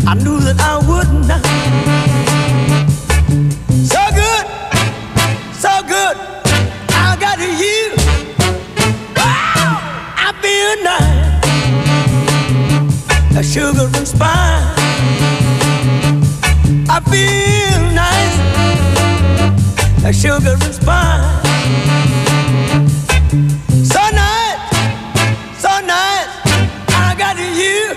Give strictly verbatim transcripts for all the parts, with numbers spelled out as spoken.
I knew that I would not. So good, so good, I got you. Wow, I feel nice, a sugar and spice. I feel nice, a sugar and spice. So nice, so nice, I got you.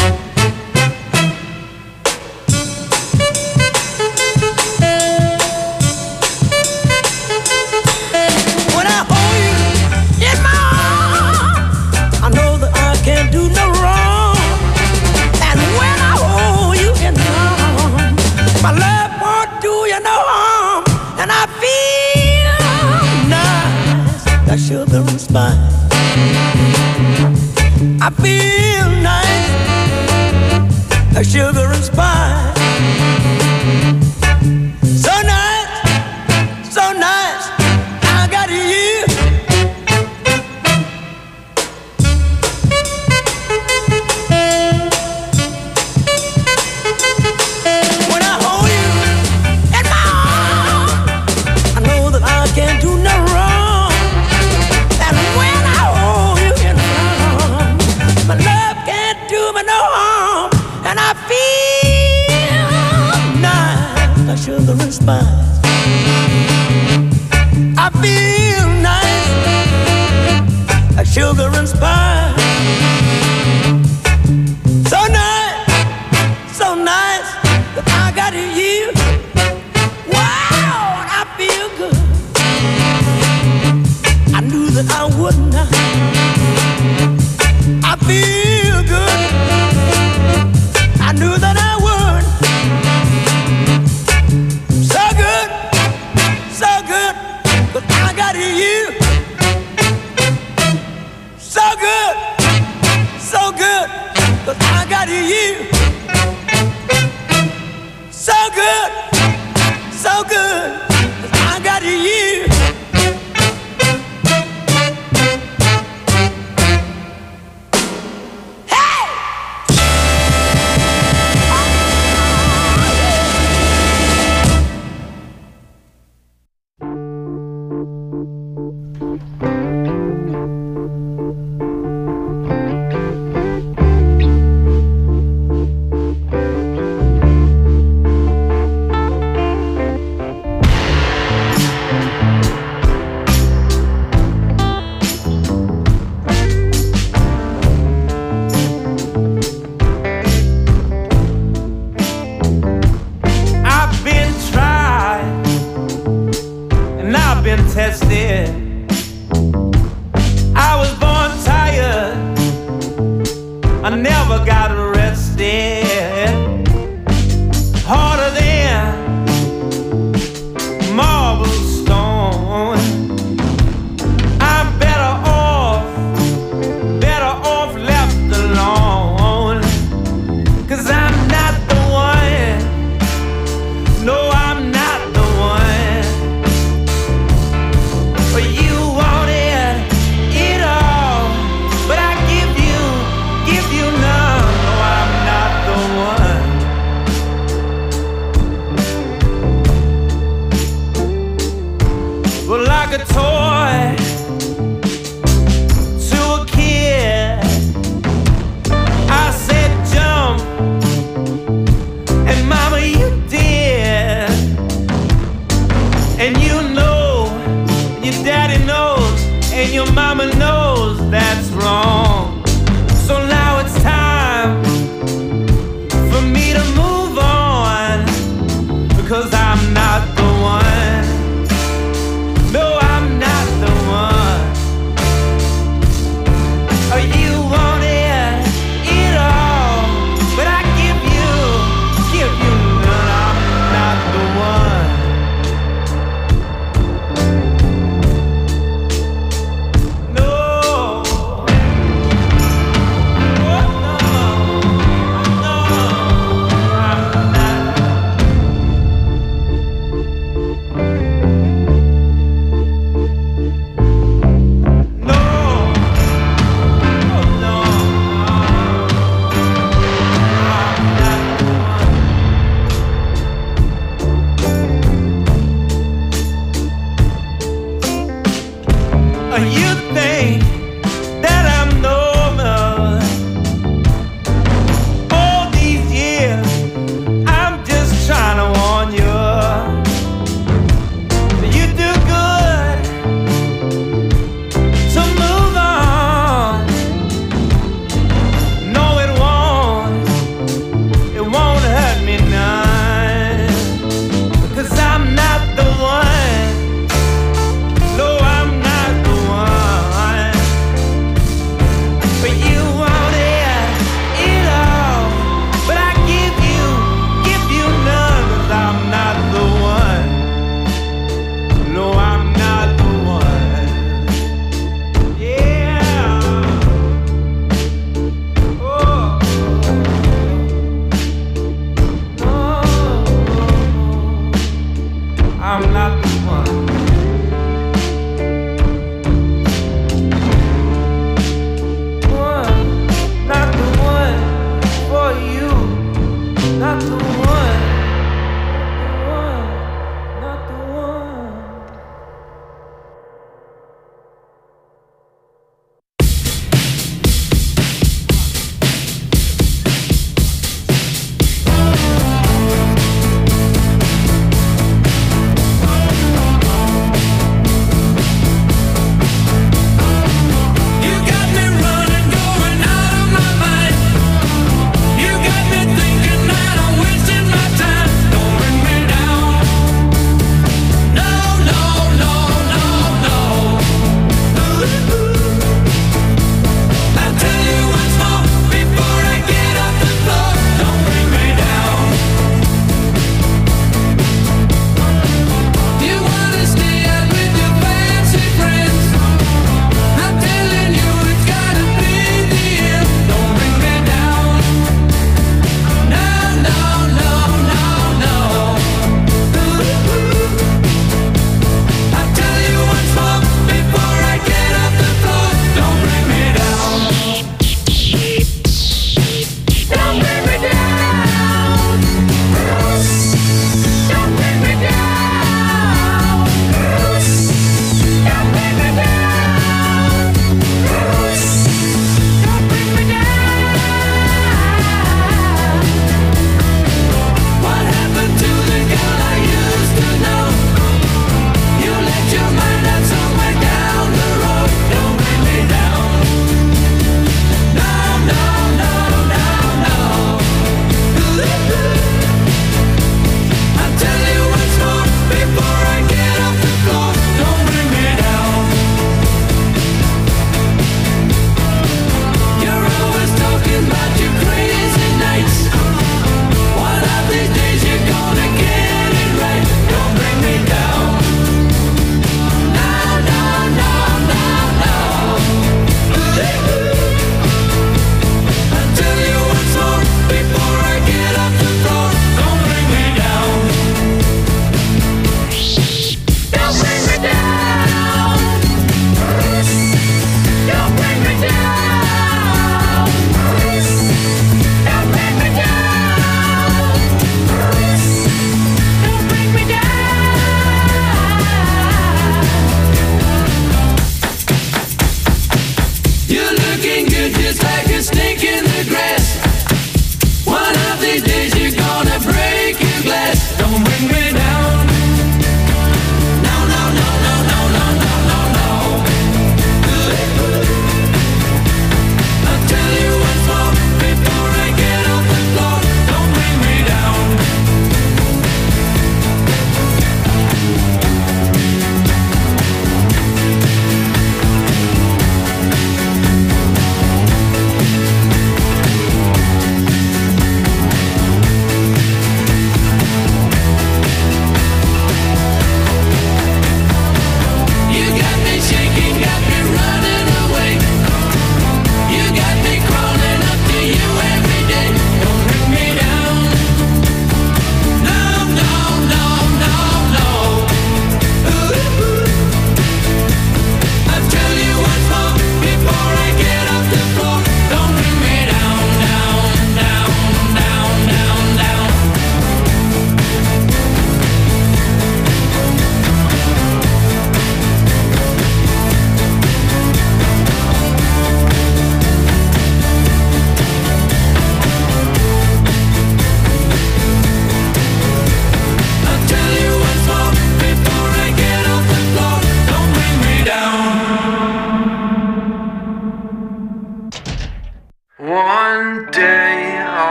When I hold you in my arms, I know that I can't do no wrong. And when I hold you in my arms, my love won't do you no harm. And I feel nice, like sugar and spice. I feel nice, like sugar and spice. So nice, so nice, I got you. When I hold you in my arms, I know that I can't do no wrong. And when I hold you in my arms, my love can't do me no harm. And I feel nice, like sugar and spice. I feel nice, like sugar and spice. So nice, so nice, that I got you. Wow, and I feel good. I knew that I would not. I feel good. I knew that I would. So good.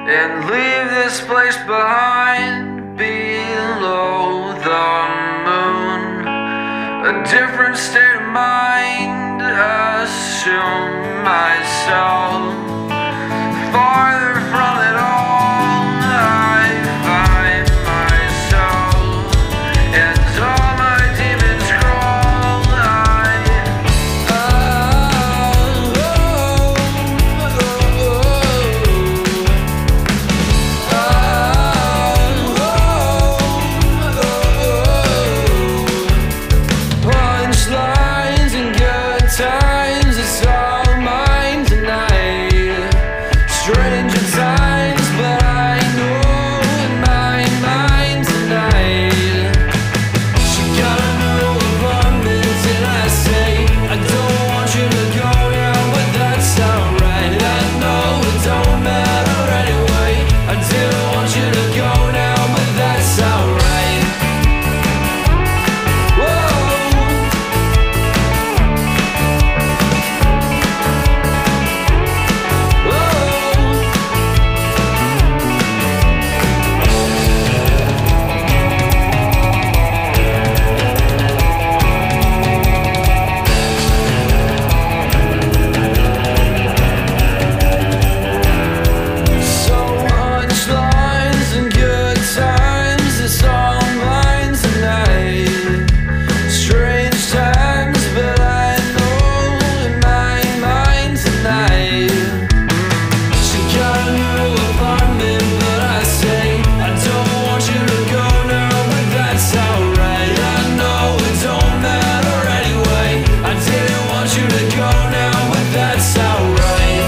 and leave this place behind below the moon. A different state of mind, assume myself farther from it all. I find myself and all my demons crawl. I, oh, oh, oh, oh, oh. Punchlines and good times, it's all mine tonight. Stranger times, but I know in my mind tonight. She got a new apartment and I say I don't want you to go now, but that's alright. I know it don't matter anyway. I didn't want you to go now, but that's alright. Whoa. Whoa. So much lines and good times, it's all mine tonight. Strange times, but I know in my mind tonight. She got a new apartment, but I say I don't want you to go now, but that's alright. I know it don't matter anyway. I didn't want you to go now, but that's alright.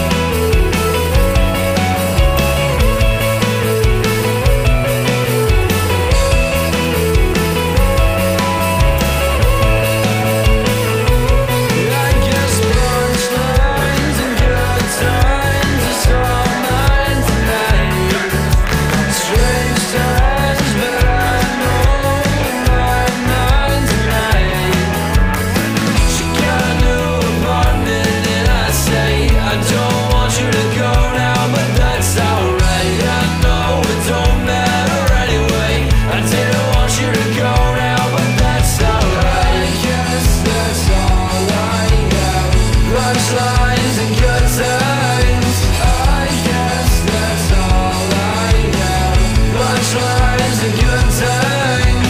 I guess punchlines and good times, it's all mine tonight. Strange times, but I know in my mind tonight. She got a new apartment and I say I don't want you to go now, but that's alright. I know it don't matter anyway. I didn't want you to go now, but that's alright. I guess that's all I have. Punchlines and good times. I guess that's all I have. Punchlines and good times.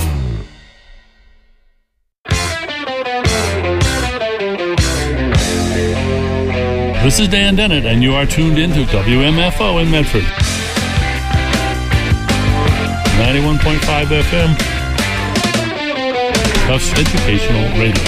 This is Dan Dennett, and you are tuned into W M F O in Medford. ninety-one point five F M. Tufts Educational Radio.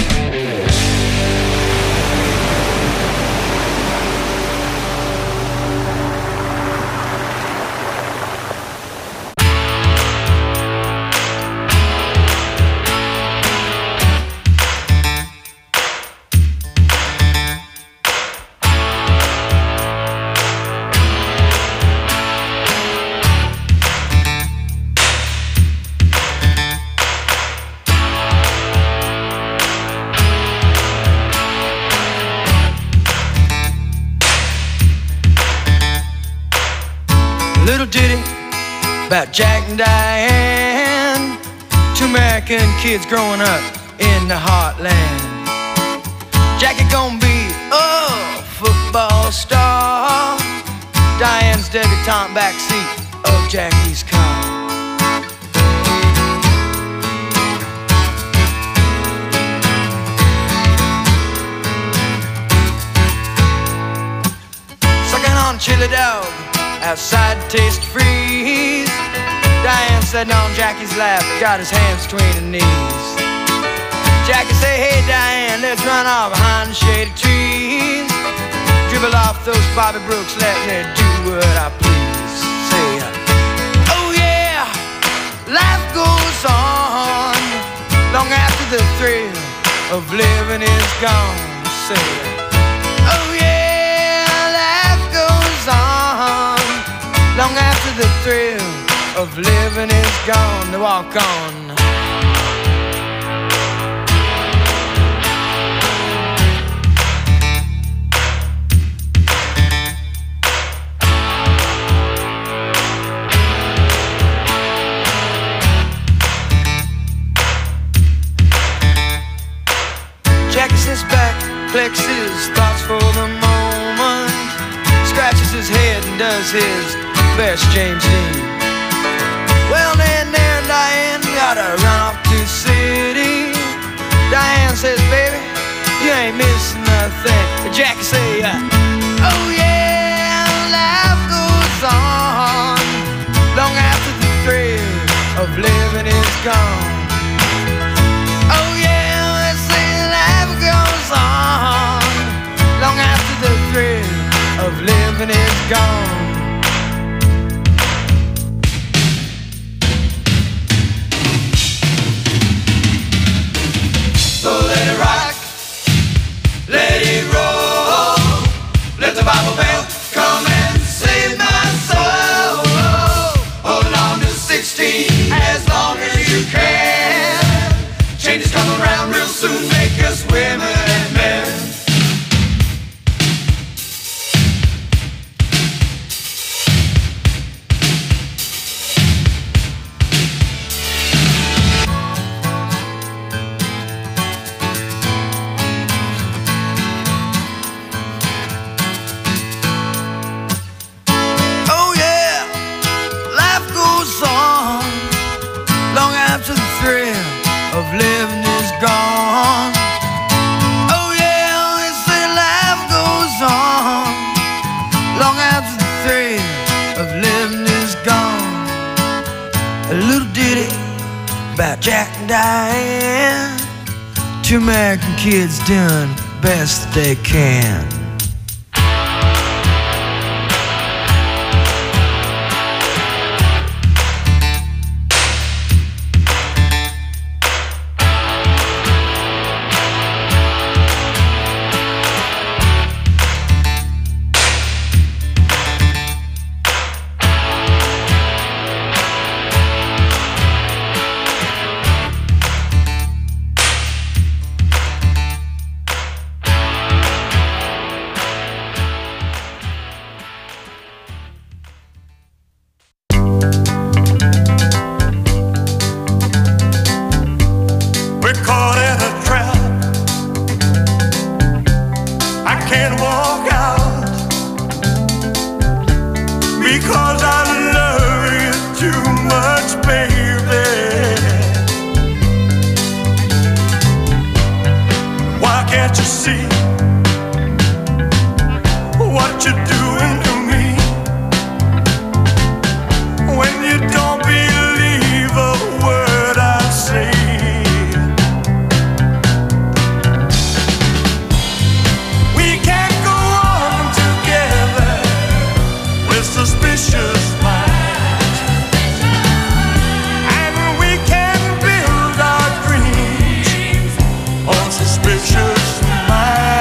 Little ditty about Jack and Diane, two American kids growing up in the heartland. Jackie gonna be a football star, Diane's debutante backseat of Jackie's car. Sucking on chili dog outside to taste freeze. Diane sitting on Jackie's lap, got his hands between her knees. Jackie say, hey Diane, let's run off behind the shady trees. Dribble off those Bobby Brooks, let me do what I please. Say, oh yeah, life goes on long after the thrill of living is gone. Say, oh yeah, life goes on long after the thrill of living is gone. To walk on. best James Dean. Well, then there Diane gotta run off to the city. Diane says, baby, you ain't missing nothing. Jackie say, uh, oh yeah, life goes on long after the thrill of living is gone. Oh yeah, they say life goes on long after the thrill of living is gone. So let it rock, let it roll, let the Bible belt come and save my soul. Hold on to sixteen as long as you can. Changes come around real soon, make us women and men. Living is gone. Oh yeah, they say life goes on long after the thrill of living is gone. A little ditty about Jack and Diane. Two American kids doing the best they can. Suspicious mind.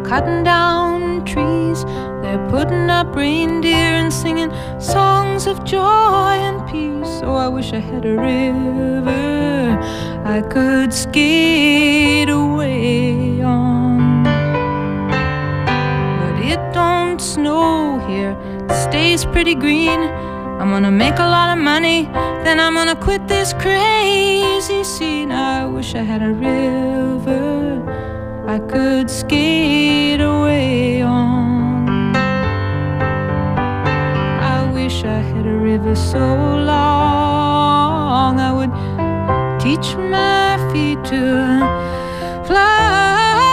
cutting down trees, they're putting up reindeer and singing songs of joy and peace. Oh, I wish I had a river I could skate away on. But it don't snow here, it stays pretty green. I'm gonna make a lot of money, then I'm gonna quit this crazy scene. I wish I had a river I could skate away on. I wish I had a river so long I would teach my feet to fly.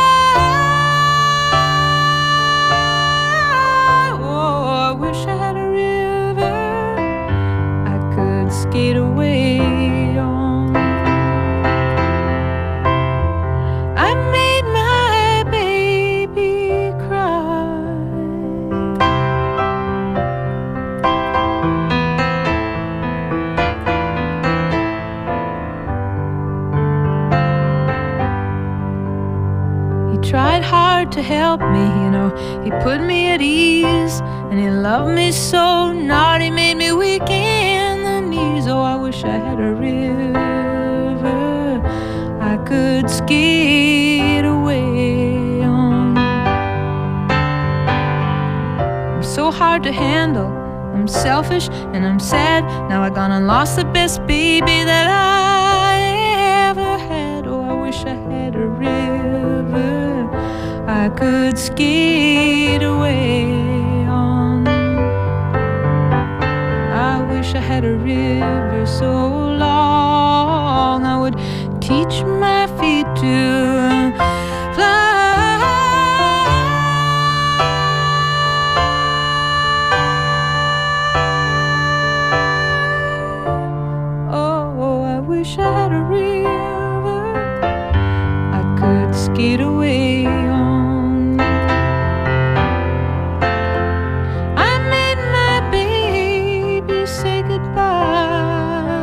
Oh, I wish I had a river I could skate away on. I made my baby cry. He tried hard to help me, you know, he put me at ease, and he loved me so, not he made me weak in the knees. Oh, I wish I had a river I could skate away on. I'm so hard to handle, I'm selfish and I'm sad. Now I gone and lost the best baby that I ever had. Oh, I wish I had a river I could skate away on. I wish I had a river so long I would teach my feet to fly. Oh, I wish I had a river I could skate away on. I made my baby say goodbye.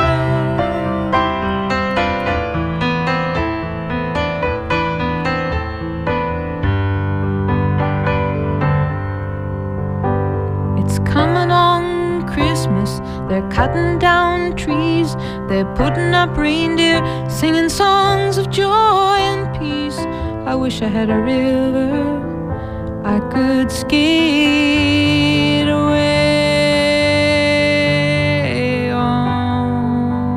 It's coming on Christmas, they're cutting down trees, they're putting up reindeer, singing songs of joy and peace. I wish I had a river I could skate away on.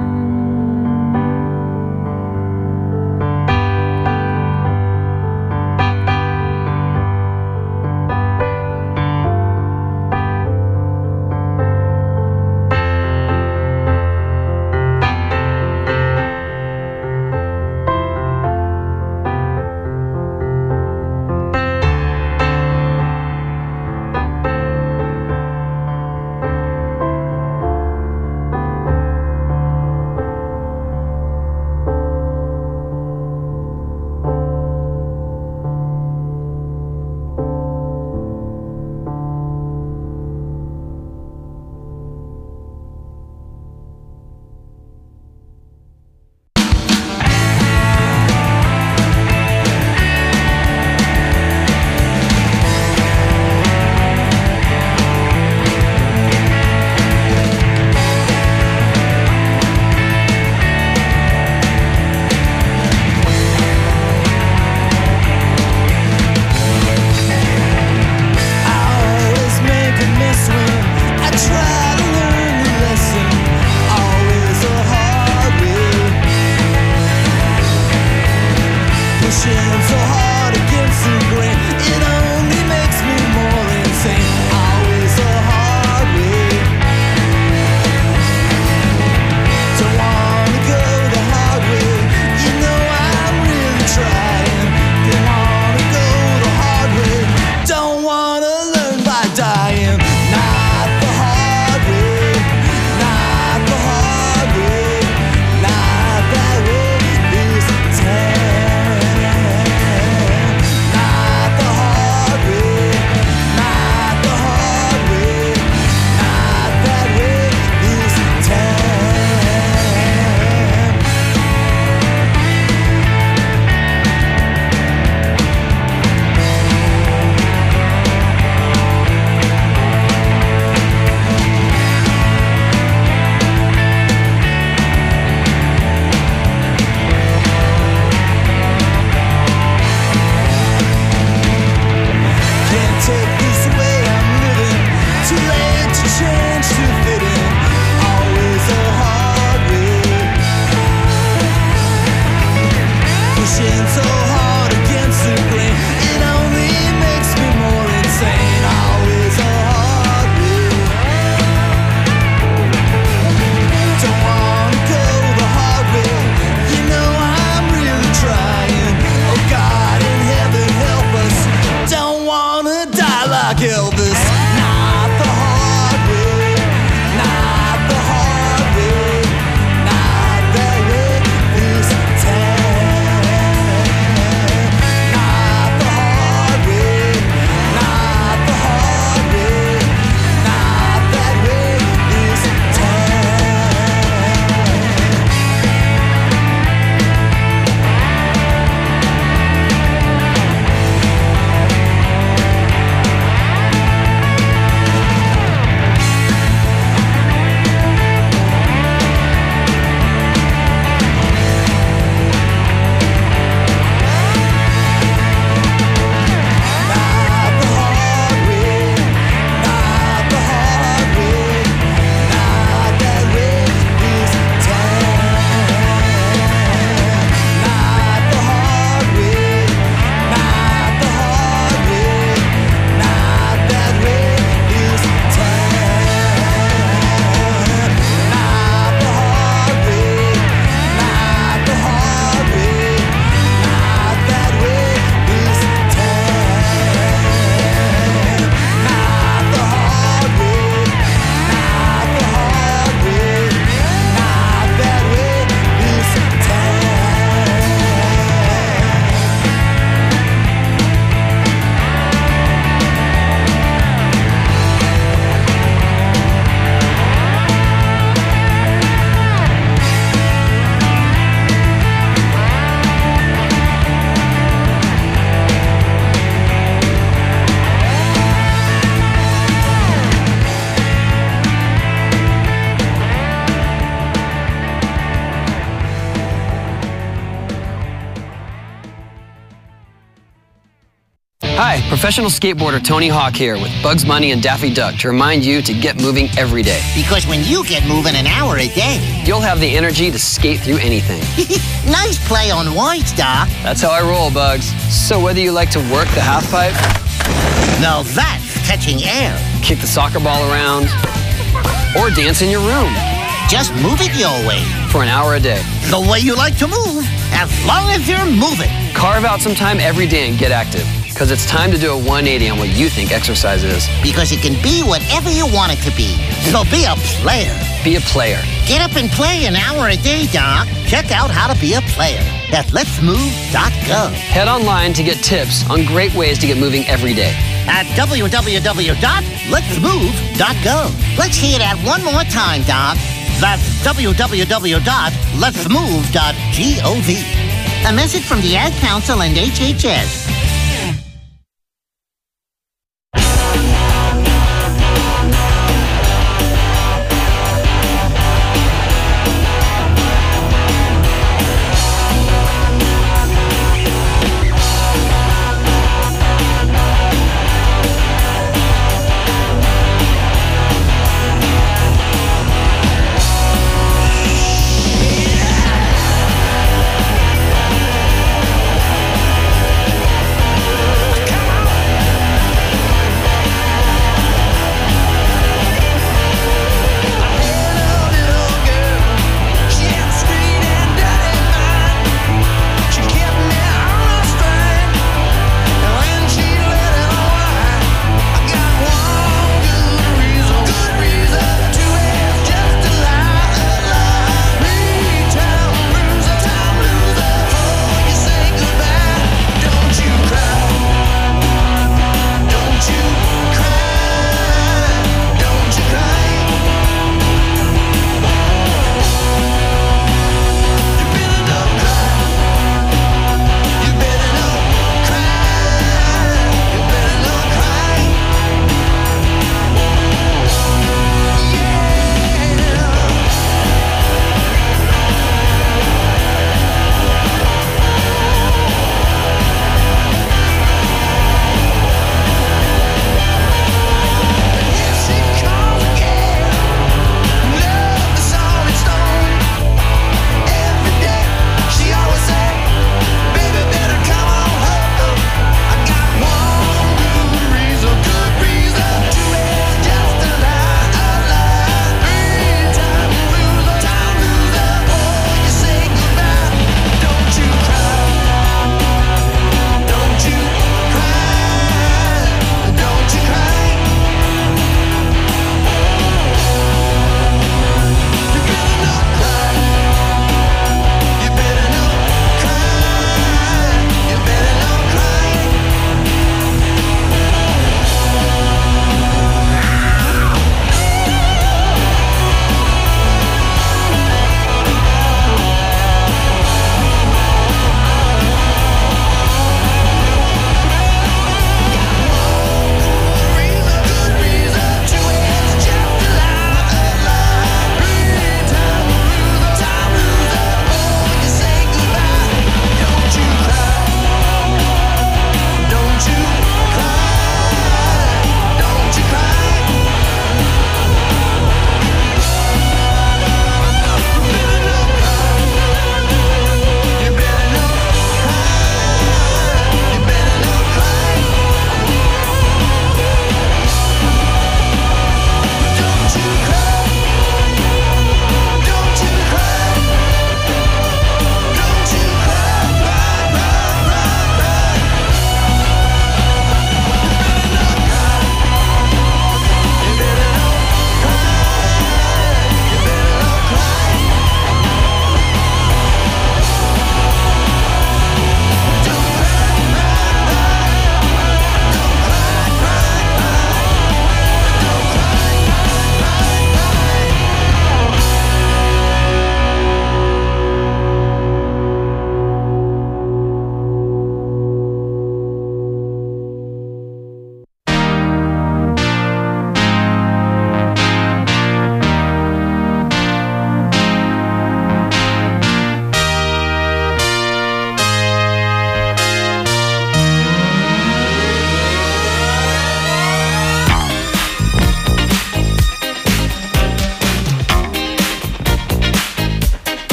Hi, professional skateboarder Tony Hawk here with Bugs Bunny and Daffy Duck to remind you to get moving every day. Because when you get moving an hour a day, you'll have the energy to skate through anything. Nice play on words, Doc. That's how I roll, Bugs. So whether you like to work the half pipe, now that's catching air, kick the soccer ball around, or dance in your room, just move it your way. For an hour a day. The way you like to move, as long as you're moving. Carve out some time every day and get active. Because it's time to do a one eighty on what you think exercise is. Because it can be whatever you want it to be. So be a player. Be a player. Get up and play an hour a day, Doc. Check out how to be a player at lets move dot gov. Head online to get tips on great ways to get moving every day. At w w w dot lets move dot gov. Let's hear that one more time, Doc. That's w w w dot lets move dot gov. A message from the Ad Council and H H S.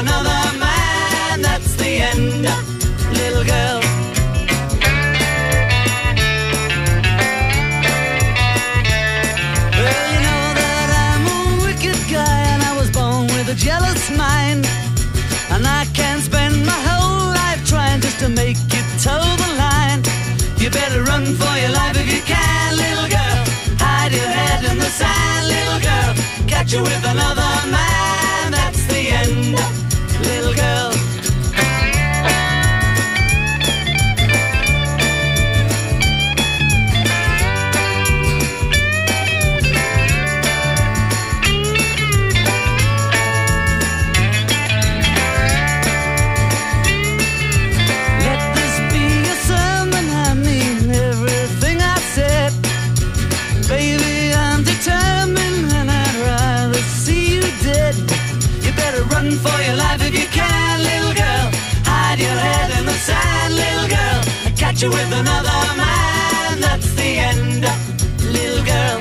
another man, that's the end, little girl. Well, you know that I'm a wicked guy, and I was born with a jealous mind, and I can't spend my whole life trying just to make you toe the line. You better run for your life if you can, little girl. Hide your head in the sand, little girl. Catch you with another man, that's the end, little girl. Run for your life if you can, little girl. Hide your head in the sand, little girl. Catch you with another man, that's the end, little girl.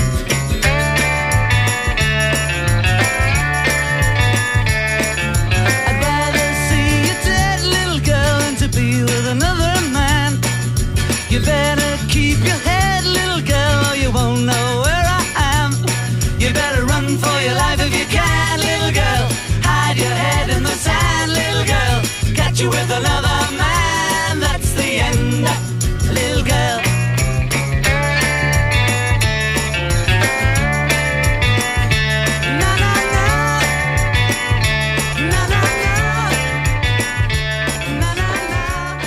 I'd rather see you dead, little girl, than to be with another man. You better keep your head, little girl, or you won't know where I am. You better run for your life if you can, little girl. Hide your head in the sand, little girl. Catch you with another man, that's the end, little girl. Na na na, na na na, na na na.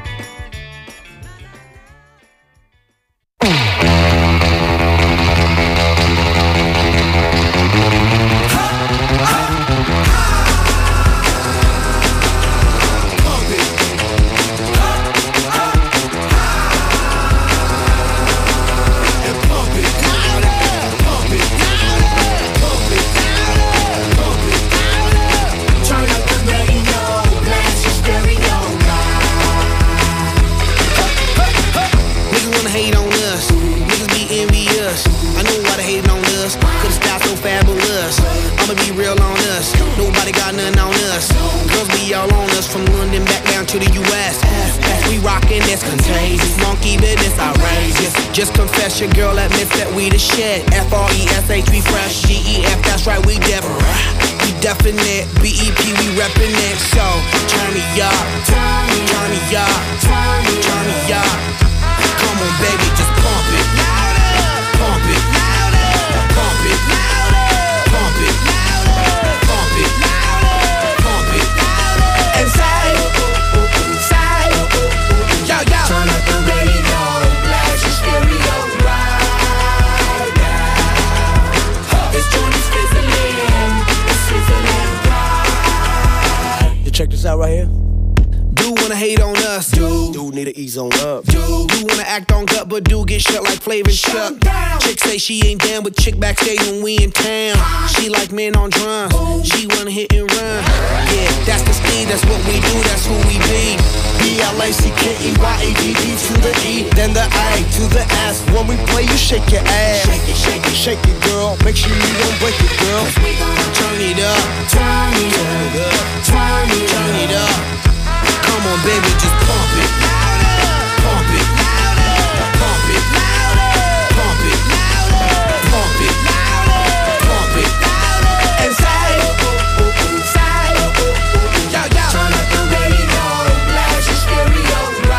Just confess your girl admits that we the shit. F R E S H, we fresh. G E F, that's right, we def. We definite. B E P, we reppin' it. So, turn me up. Turn me up. Turn me up. Come on, baby, just pump it. Pump it. Pump it. Pump it. Pump it. Pump it. And say, say, yo, yo. Turn up the radio. Blast your stereo right now. This joint is fizzling. It's sizzling right. You check this out right here. Do wanna hate on us. Do. Do need to ease on up. Do. Do wanna act on gut, but do get shut like Flavor Shut. Chick say she ain't down, but chick backstage when we in town. She like men on drums. She wanna hit and run. Yeah, that's the speed, that's what we do, that's who we be. B L A C K E Y A D D to the E, then the A to the S. When we play, you shake your ass. Shake it, shake it, shake it, girl. Make sure you don't break it, girl. Turn it up, turn it up, turn it, turn it up. Come on, baby, just pump it. Pump it. Pump it. Pump it. Pump it. Pump it. And say, say, yo, yo. Turn up the radio, blast your stereo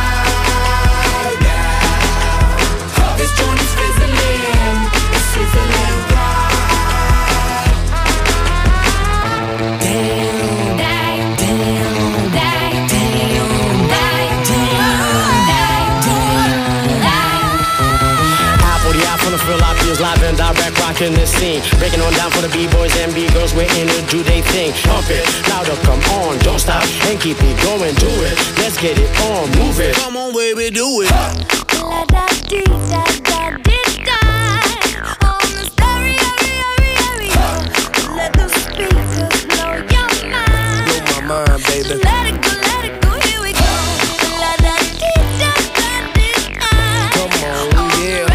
right now. This joint is fizzling, it's sizzling right. Damn, damn, damn, damn, damn, Feel our feels live and direct, rocking this scene. Breaking on down for the B-boys and B-girls, we're in to do they thing. Pump it, louder, come on, don't stop, and keep it going, do it. Let's get it on, move it. Come on, baby, do it. La da dee da da dee da. On the stereo, stereo, let the speakers blow your mind. Blow my mind, baby. Let it go, let it go, here we go. La da dee da da dee da. Come on, yeah.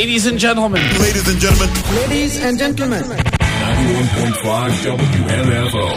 Ladies and gentlemen. Ladies and gentlemen. Ladies and gentlemen. ninety-one point five W M F O.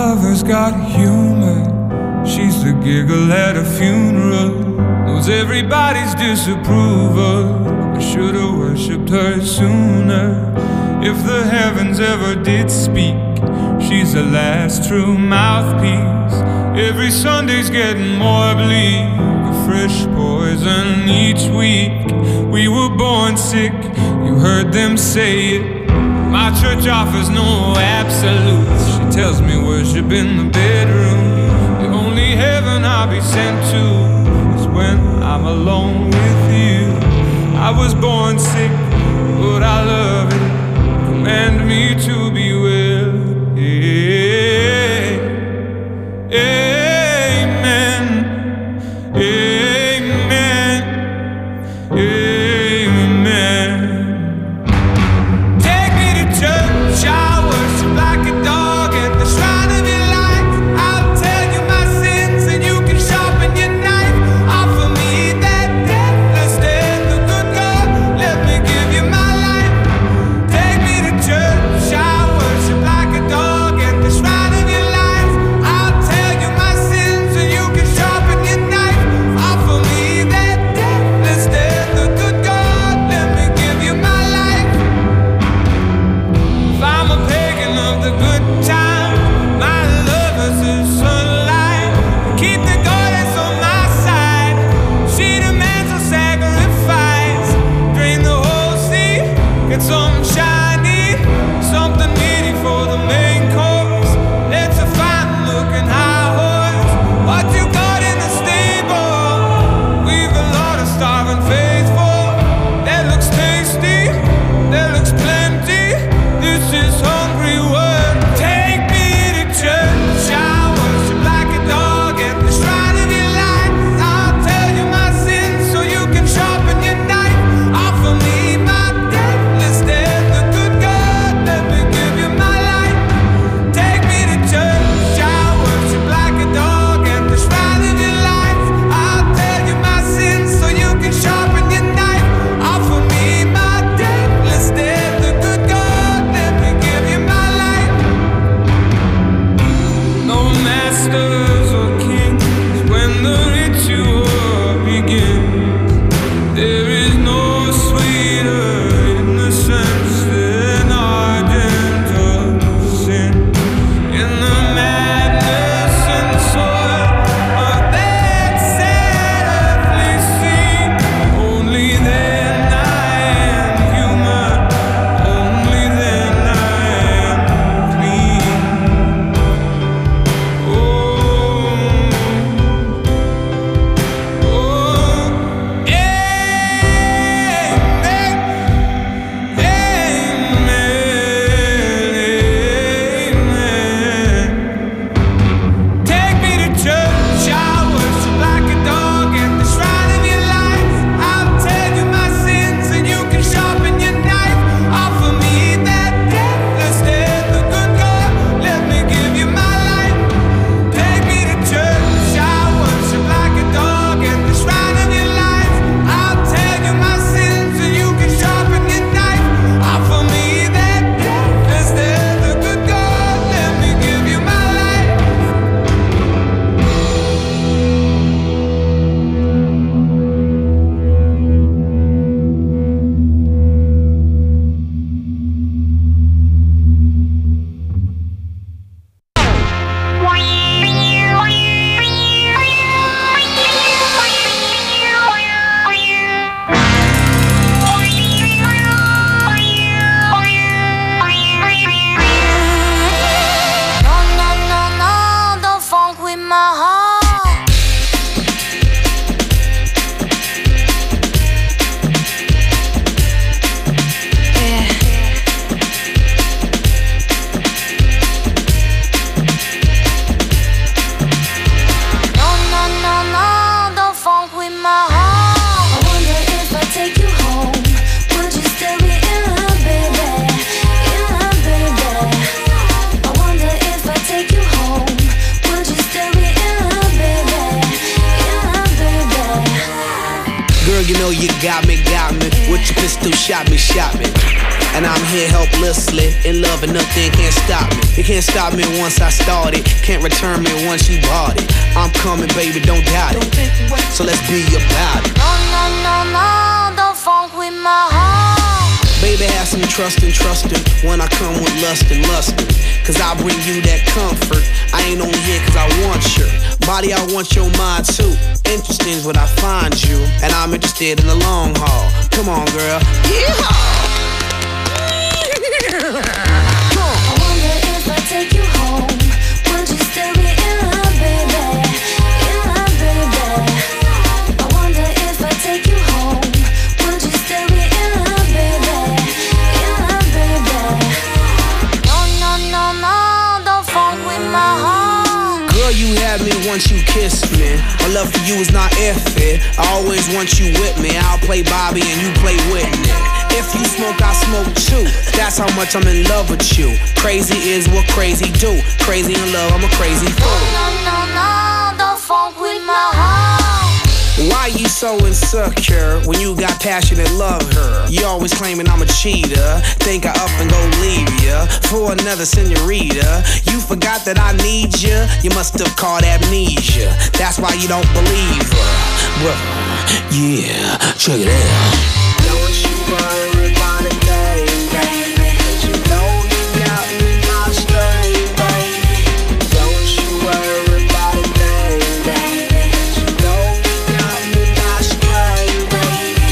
lover's got humor. She's the giggle at a funeral. Knows everybody's disapproval. I should've worshipped her sooner. If the heavens ever did speak, she's the last true mouthpiece. Every Sunday's getting more bleak, a fresh poison each week. We were born sick, you heard them say it. My church offers no absolutes. She tells me worship in the bedroom. The only heaven I'll be sent to is when I'm alone with you. I was born sick, but I love it. Command me to be well. Amen. Amen. Amen. Take me to church, I worship like a dog at the shrine of your life. I'll tell you my sins and you can sharpen your knife. Offer me that deathless death, the good God, let me give you my life. Take me to church, I worship like a dog at the shrine of your life. I'll tell you my sins and you can sharpen your knife. Offer me that deathless death, the good God, let me give you my life. If I'm a pagan of the good time, my love is the sunlight. Keep the goddess on my side. She demands a sacrifice. Drain the whole sea, get some shiny, something meaty for the main course. Let's a fine looking high horse. What you got in the stable? We've a lot of starving faithful. That looks tasty, that looks plenty. This is hungry work. Take me to church, I worship like a dog at the shrine of your life. I'll tell you my sins so you can sharpen your knife. Offer me my deathless death, the good God, let me give you my life. Take me to church, I worship like a dog at the shrine of your life. I'll tell you my sins so you can sharpen your knife. Offer me my deathless death, the good God, let me give you my life. No masters or kings when the ritual begins. There is no sweeter innocence than ardent of sin. In the madness and soil of that sad earthly scene, only then I am human, only then I am clean. Oh, oh, amen, amen, amen. Take me to church, I worship like a dog at the shrine of your life. I'll tell you my sins and you can sharpen your knife. Offer me that deathless death, the good God, let me give you my life. Take me to church, I worship like a dog at the shrine of your life. I'll tell you my sins and you can sharpen your knife. Offer me that deathless death, the good God, let me give you my life. No, no, no, no, don't funk with my heart. Yeah. No, no, no, no, don't funk with my heart. I wonder if I take you home, would you still be in love, baby? In love, baby. I wonder if I take you home, would you still be in love, baby? In love, baby. Girl, you know you got me, got me. With your pistol, shot me, shot me. And I'm here helplessly, in love and nothing can't stop me. You can't stop me once I started, can't return me once you bought it. I'm coming, baby, don't doubt it. So let's be about it. No, no, no, no, don't funk with my heart. Baby, have some trust and trustin' when I come with lust and lustin'. Cause I bring you that comfort. I ain't only here cause I want your body, I want your mind too. Interesting is what I find you, and I'm interested in the long haul. Come on, girl. Yeehaw! I wonder if I take you home, would you still be in love, baby? In love, baby. I wonder if I take you home, would you still be in love, baby? In love, baby. No, no, no, no, don't funk with my heart. Girl, you had me once you kissed me. My love for you is not iffy. I always want you with me. I'll play Bobby and you play Whitney. If you smoke, I smoke too. That's how much I'm in love with you. Crazy is what crazy do. Crazy in love, I'm a crazy fool. No, no, no, don't funk with my heart. Why you so insecure when you got passionate love her? You always claiming I'm a cheater. Think I up and go leave ya for another senorita. You forgot that I need ya. You must have caught amnesia. That's why you don't believe her. Well, yeah, check it out. Don't you worry about a thing, baby. 'Cause you know you got me my string, baby. Don't you worry about a thing, baby. 'Cause you know you got me my string, baby.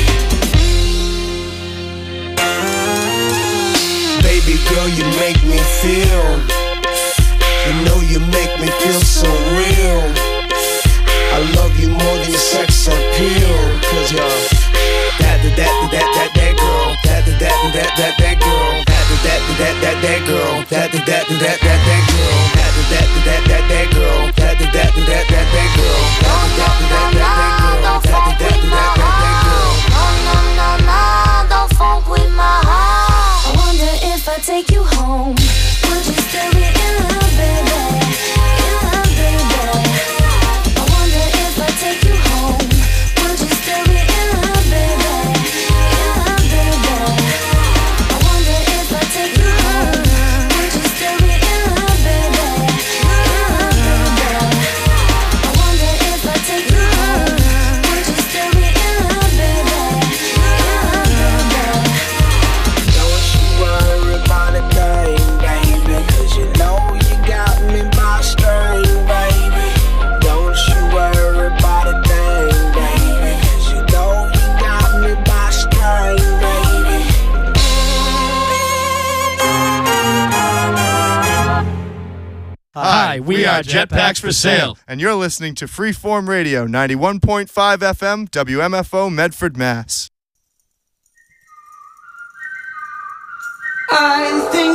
Baby girl, you make me feel. You know you make me feel so real. I love you more than sex appeal. 'Cause you're that, that, that, that, that, that girl. That, that, that, that, that, that girl. That, that, that, that, that, that girl. That, that, that, that, that, that girl. That, that, that, that, that, that girl. That, that, that, that, that, that girl. That, that, that, that, that, girl. That, that, that, that, that girl. No, no, no, no, don't funk with my heart. I wonder if I take you home, would you still be in love, baby? In love, baby. I wonder if I take you home, would you still be in love, baby? In love, baby. I wonder if I take you home, would you still be in love, baby? In love, baby. I wonder if I take you home, would you still be in love, baby? In love, baby. Don't you worry about a thing, baby. 'Cause you know you got me by string, baby. Don't you worry about a thing, baby. 'Cause you know you got me by string, baby. Hi, we are Jetpacks for Sale, and you're listening to Freeform Radio, ninety-one point five F M, W M F O, Medford, Mass. I think